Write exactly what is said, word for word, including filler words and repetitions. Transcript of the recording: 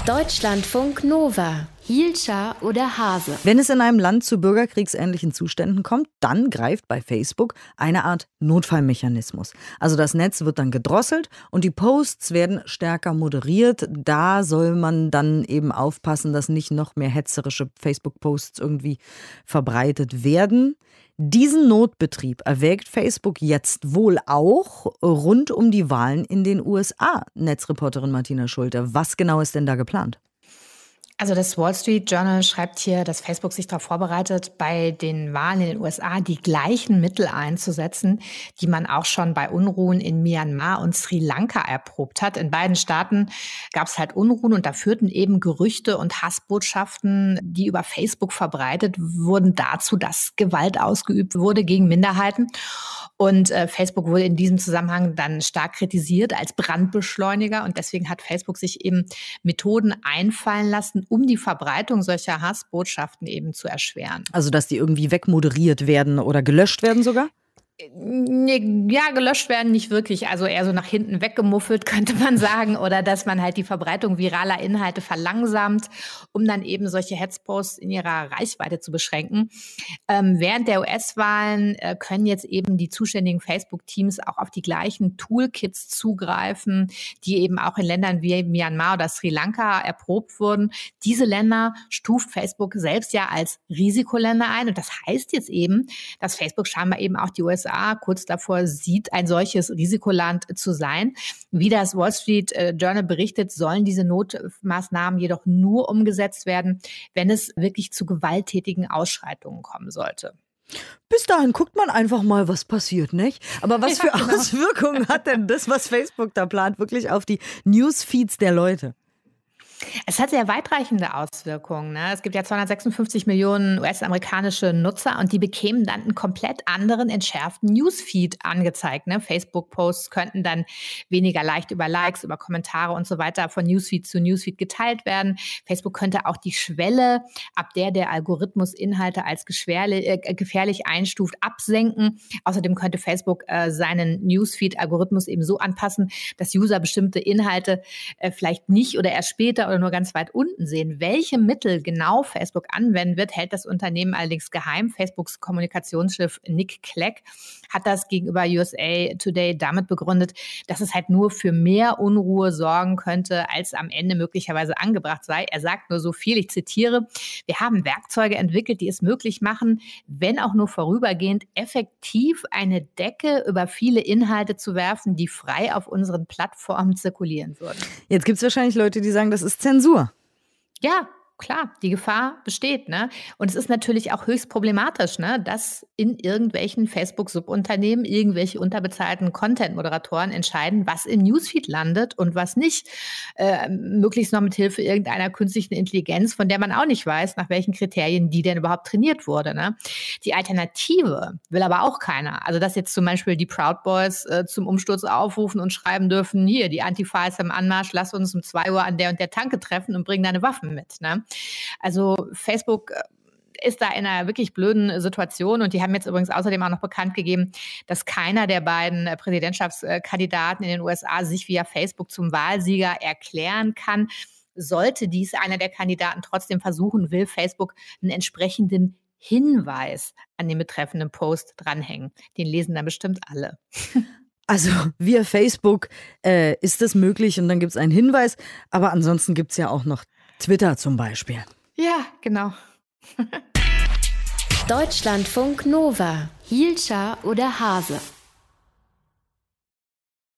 Deutschlandfunk Nova. Hielscher oder Hase? Wenn es in einem Land zu bürgerkriegsähnlichen Zuständen kommt, dann greift bei Facebook eine Art Notfallmechanismus. Also das Netz wird dann gedrosselt und die Posts werden stärker moderiert. Da soll man dann eben aufpassen, dass nicht noch mehr hetzerische Facebook-Posts irgendwie verbreitet werden. Diesen Notbetrieb erwägt Facebook jetzt wohl auch rund um die Wahlen in den U S A. Netzreporterin Martina Schulte, was genau ist denn da geplant? Also das Wall Street Journal schreibt hier, dass Facebook sich darauf vorbereitet, bei den Wahlen in den U S A die gleichen Mittel einzusetzen, die man auch schon bei Unruhen in Myanmar und Sri Lanka erprobt hat. In beiden Staaten gab es halt Unruhen und da führten eben Gerüchte und Hassbotschaften, die über Facebook verbreitet wurden, dazu, dass Gewalt ausgeübt wurde gegen Minderheiten. Und äh, Facebook wurde in diesem Zusammenhang dann stark kritisiert als Brandbeschleuniger. Und deswegen hat Facebook sich eben Methoden einfallen lassen, um die Verbreitung solcher Hassbotschaften eben zu erschweren. Also, dass die irgendwie wegmoderiert werden oder gelöscht werden sogar? Ja, gelöscht werden nicht wirklich, also eher so nach hinten weggemuffelt, könnte man sagen, oder dass man halt die Verbreitung viraler Inhalte verlangsamt, um dann eben solche Hetzposts in ihrer Reichweite zu beschränken. Ähm, während der U S-Wahlen äh, können jetzt eben die zuständigen Facebook-Teams auch auf die gleichen Toolkits zugreifen, die eben auch in Ländern wie Myanmar oder Sri Lanka erprobt wurden. Diese Länder stuft Facebook selbst ja als Risikoländer ein und das heißt jetzt eben, dass Facebook scheinbar eben auch die U S A kurz davor sieht, ein solches Risikoland zu sein. Wie das Wall Street Journal berichtet, sollen diese Notmaßnahmen jedoch nur umgesetzt werden, wenn es wirklich zu gewalttätigen Ausschreitungen kommen sollte. Bis dahin guckt man einfach mal, was passiert, nicht? Aber was für Ja, genau. Auswirkungen hat denn das, was Facebook da plant, wirklich auf die Newsfeeds der Leute? Es hat sehr weitreichende Auswirkungen. Ne? Es gibt ja zweihundertsechsundfünfzig Millionen U S-amerikanische Nutzer und die bekämen dann einen komplett anderen, entschärften Newsfeed angezeigt. Ne? Facebook-Posts könnten dann weniger leicht über Likes, über Kommentare und so weiter von Newsfeed zu Newsfeed geteilt werden. Facebook könnte auch die Schwelle, ab der der Algorithmus Inhalte als äh, gefährlich einstuft, absenken. Außerdem könnte Facebook äh, seinen Newsfeed-Algorithmus eben so anpassen, dass User bestimmte Inhalte äh, vielleicht nicht oder erst später oder nur ganz weit unten sehen. Welche Mittel genau Facebook anwenden wird, hält das Unternehmen allerdings geheim. Facebooks Kommunikationschef Nick Clegg hat das gegenüber U S A Today damit begründet, dass es halt nur für mehr Unruhe sorgen könnte, als am Ende möglicherweise angebracht sei. Er sagt nur so viel, ich zitiere, wir haben Werkzeuge entwickelt, die es möglich machen, wenn auch nur vorübergehend, effektiv eine Decke über viele Inhalte zu werfen, die frei auf unseren Plattformen zirkulieren würden. Jetzt gibt es wahrscheinlich Leute, die sagen, das ist Zensur. Ja, klar, die Gefahr besteht, ne? Und es ist natürlich auch höchst problematisch, ne, dass in irgendwelchen Facebook-Subunternehmen irgendwelche unterbezahlten Content-Moderatoren entscheiden, was im Newsfeed landet und was nicht. Äh, möglichst noch mit Hilfe irgendeiner künstlichen Intelligenz, von der man auch nicht weiß, nach welchen Kriterien die denn überhaupt trainiert wurde, ne? Die Alternative will aber auch keiner. Also dass jetzt zum Beispiel die Proud Boys äh, zum Umsturz aufrufen und schreiben dürfen, hier, die Antifa ist im Anmarsch, lass uns um zwei Uhr an der und der Tanke treffen und bring deine Waffen mit, ne? Also Facebook ist da in einer wirklich blöden Situation und die haben jetzt übrigens außerdem auch noch bekannt gegeben, dass keiner der beiden Präsidentschaftskandidaten in den U S A sich via Facebook zum Wahlsieger erklären kann. Sollte dies einer der Kandidaten trotzdem versuchen, will Facebook einen entsprechenden Hinweis an den betreffenden Post dranhängen. Den lesen dann bestimmt alle. Also via Facebook äh, ist das möglich und dann gibt es einen Hinweis, aber ansonsten gibt es ja auch noch Twitter zum Beispiel. Ja, genau. Deutschlandfunk Nova. Hielscher oder Hase?